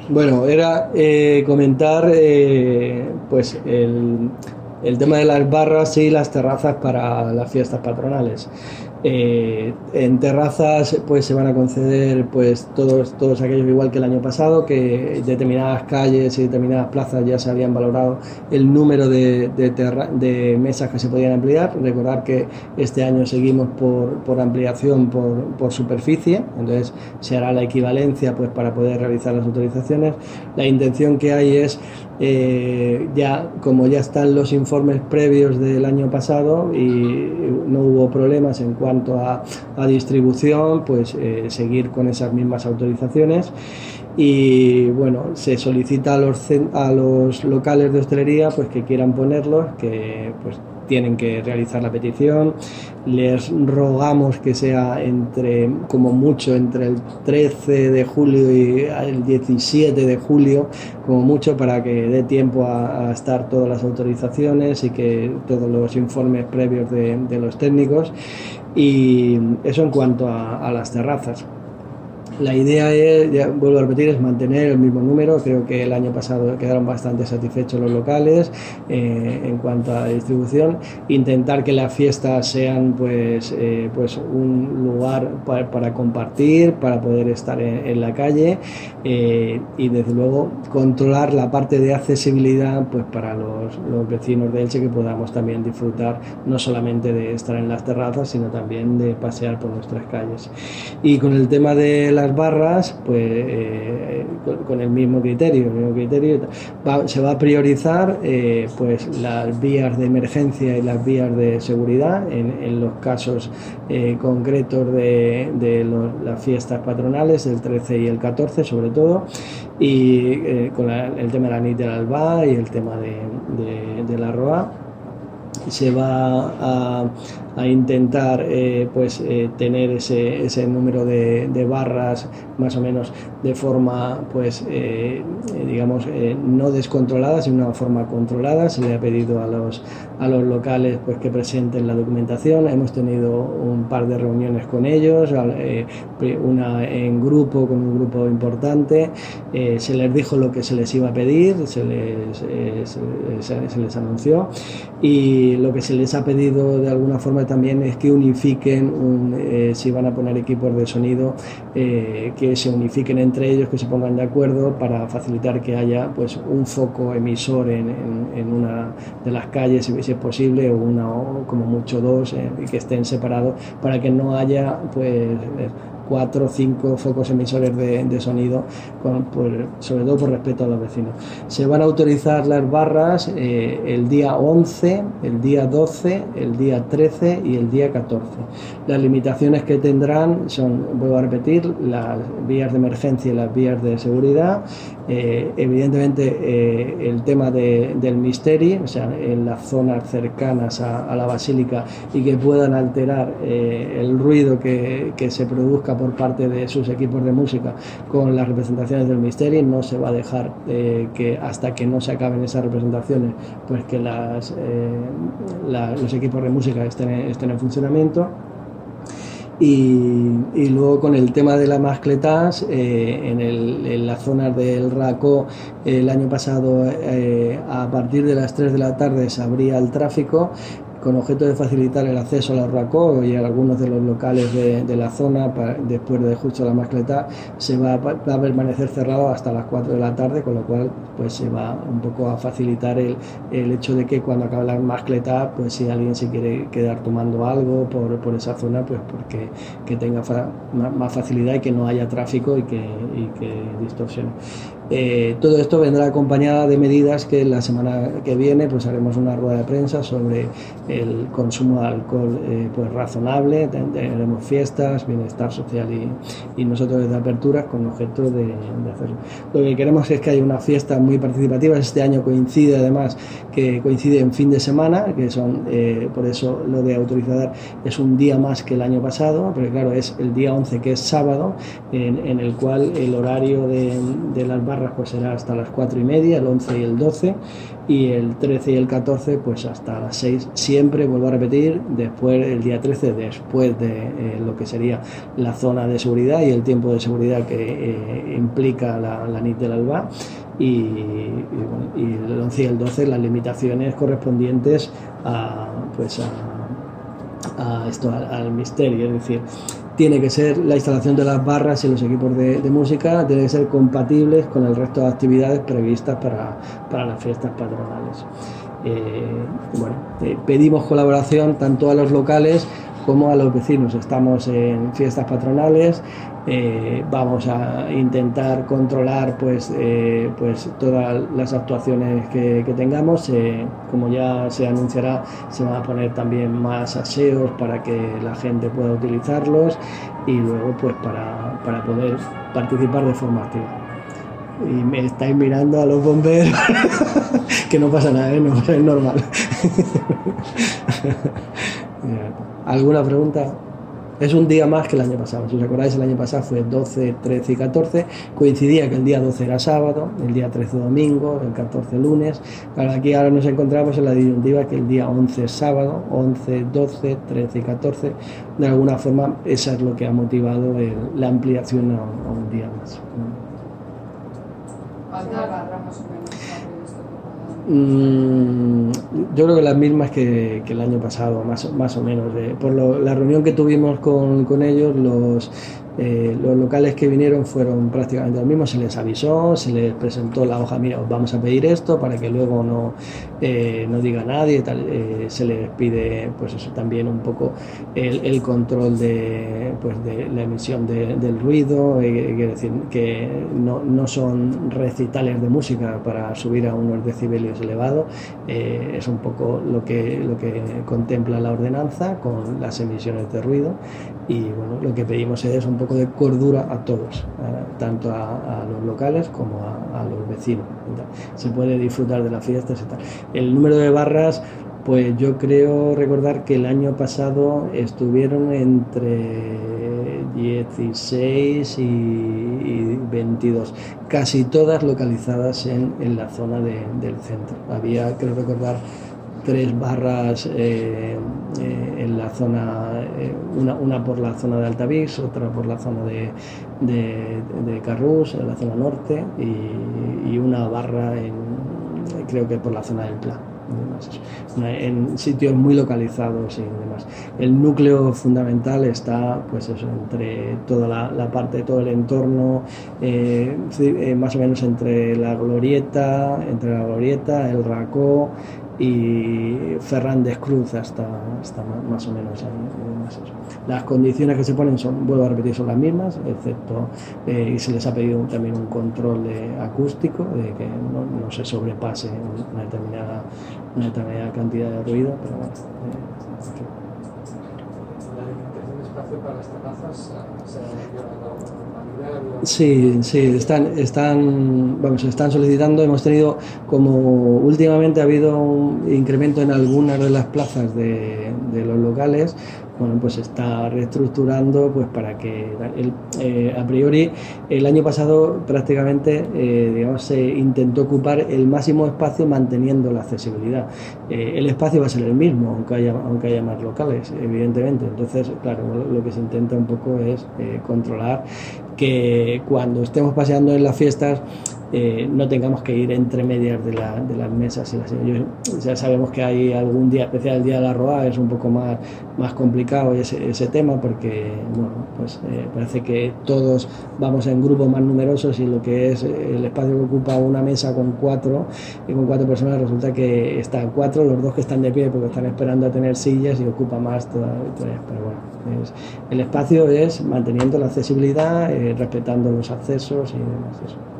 Bueno, era comentar pues el tema de las barras y las terrazas para las fiestas patronales. En terrazas pues se van a conceder pues todos aquellos, igual que el año pasado, que determinadas calles y determinadas plazas ya se habían valorado el número de mesas que se podían ampliar. Recordar que este año seguimos por ampliación por superficie, entonces se hará la equivalencia pues para poder realizar las autorizaciones. La intención que hay es como ya están los informes previos del año pasado y no hubo problemas en cuanto a distribución, pues seguir con esas mismas autorizaciones. Y bueno, se solicita a los locales de hostelería pues que quieran ponerlos, que pues tienen que realizar la petición. Les rogamos que sea como mucho entre el 13 de julio y el 17 de julio, como mucho, para que dé tiempo a estar todas las autorizaciones y que todos los informes previos de los técnicos. Y eso en cuanto a las terrazas. La idea es, ya vuelvo a repetir, es mantener el mismo número. Creo que el año pasado quedaron bastante satisfechos los locales en cuanto a la distribución. Intentar que las fiestas sean pues un lugar para compartir, para poder estar en la calle y desde luego controlar la parte de accesibilidad pues para los vecinos de Elche, que podamos también disfrutar no solamente de estar en las terrazas, sino también de pasear por nuestras calles. Y con el tema de las barras, pues con el mismo criterio, se va a priorizar pues las vías de emergencia y las vías de seguridad en los casos concretos de las fiestas patronales, el 13 y el 14 sobre todo, y con el tema de la nit del Albà y el tema de la Roa. Se va a intentar tener ese número de barras más o menos de forma pues no descontrolada, sino de una forma controlada. Se le ha pedido a los locales pues que presenten la documentación. Hemos tenido un par de reuniones con ellos, una en grupo, con un grupo importante. Se les dijo lo que se les iba a pedir, se les anunció, y lo que se les ha pedido de alguna forma también es que unifiquen si van a poner equipos de sonido, que se unifiquen entre ellos, que se pongan de acuerdo para facilitar que haya pues un foco emisor en una de las calles, si es posible, o una o como mucho dos, y que estén separados para que no haya pues 4 o 5 focos emisores de sonido, sobre todo por respeto a los vecinos. Se van a autorizar las barras el día 11, el día 12, el día 13 y el día 14. Las limitaciones que tendrán son, vuelvo a repetir, las vías de emergencia y las vías de seguridad. Evidentemente el tema del misteri, o sea, en las zonas cercanas a la basílica, y que puedan alterar el ruido que se produzca por parte de sus equipos de música con las representaciones del misteri. No se va a dejar que hasta que no se acaben esas representaciones pues que los equipos de música estén en funcionamiento. Y luego con el tema de las mascletas, en las zonas del Racó, el año pasado a partir de las 3 de la tarde se abría el tráfico con objeto de facilitar el acceso a la Racó y a algunos de los locales de la zona. Después de justo la mascleta se va a permanecer cerrado hasta las 4 de la tarde, con lo cual pues se va un poco a facilitar el hecho de que cuando acabe la mascleta, pues si alguien se quiere quedar tomando algo por esa zona, pues porque que tenga más facilidad y que no haya tráfico y que distorsione. Todo esto vendrá acompañada de medidas que la semana que viene pues haremos una rueda de prensa sobre el consumo de alcohol pues razonable. Tendremos fiestas, bienestar social y nosotros desde Aperturas con objeto de hacerlo. Lo que queremos es que haya una fiesta muy participativa. Este año coincide en fin de semana, que son por eso lo de autorizar es un día más que el año pasado, porque claro, es el día 11, que es sábado, en el cual el horario de las barras pues será hasta las 4:30, el 11 y el 12, y el 13 y el 14 pues hasta las 6, 7 siempre, vuelvo a repetir, después el día 13, después de lo que sería la zona de seguridad y el tiempo de seguridad que implica la nit del Albà, y el 11 y el 12 las limitaciones correspondientes al misterio, es decir, tiene que ser la instalación de las barras y los equipos de música, tiene que ser compatibles con el resto de actividades previstas para las fiestas patronales. Pedimos colaboración tanto a los locales como a los vecinos. Estamos en fiestas patronales, vamos a intentar controlar pues todas las actuaciones que tengamos. Como ya se anunciará, se van a poner también más aseos para que la gente pueda utilizarlos y luego pues para poder participar de forma activa. Y me estáis mirando a los bomberos que no pasa nada, no, es normal. ¿Alguna pregunta? Es un día más que el año pasado. Si os acordáis, el año pasado fue 12, 13 y 14. Coincidía que el día 12 era sábado, el día 13 domingo, el 14 lunes. Claro, aquí ahora nos encontramos en la disyuntiva que el día 11 es sábado, 11, 12, 13 y 14. De alguna forma, eso es lo que ha motivado la ampliación a un día más. ¿Cuántas barras más o menos? Yo creo que las mismas que el año pasado, más o menos. Por la reunión que tuvimos con ellos, los locales que vinieron fueron prácticamente los mismos. Se les avisó, se les presentó la hoja: mira, os vamos a pedir esto, para que luego no diga nadie, tal. Se les pide pues eso, también un poco el control de la emisión del ruido, quiere decir que no son recitales de música para subir a unos decibelios elevados. Es un poco lo que contempla la ordenanza con las emisiones de ruido. Y bueno, lo que pedimos es un poco de cordura a todos, tanto a los locales como a los vecinos. Se puede disfrutar de las fiestas y tal. El número de barras, pues yo creo recordar que el año pasado estuvieron entre 16 y 22, casi todas localizadas en la zona del centro. Había, creo recordar, 3 barras en la zona, una por la zona de Altavix, otra por la zona de Carrús, en la zona norte, y una barra creo que por la zona del Pla. En sitios muy localizados y demás. El núcleo fundamental está pues eso, entre toda la parte, todo el entorno, más o menos entre la glorieta, el Racó y Fernández Cruz hasta más o menos ahí. Las condiciones que se ponen vuelvo a repetir, son las mismas, excepto y se les ha pedido también un control acústico, de que no se sobrepase una determinada cantidad de ruido, pero bueno. La limitación de espacio para las terrazas se ha llevado a normalidad. Sí, están solicitando. Hemos tenido, como últimamente ha habido un incremento en algunas de las plazas de los locales, bueno, pues se está reestructurando pues para que a priori el año pasado prácticamente se intentó ocupar el máximo espacio manteniendo la accesibilidad. El espacio va a ser el mismo aunque haya más locales, evidentemente. Entonces, claro, lo que se intenta un poco es controlar que cuando estemos paseando en las fiestas no tengamos que ir entre medias de las mesas y las sillas. Ya sabemos que hay algún día especial, el día de la Roa es un poco más complicado ese tema, porque bueno, pues parece que todos vamos en grupos más numerosos y lo que es el espacio que ocupa una mesa con 4 personas, resulta que están 4, los 2 que están de pie porque están esperando a tener sillas y ocupa más todavía. Pero bueno, el espacio es manteniendo la accesibilidad, respetando los accesos y demás. Eso.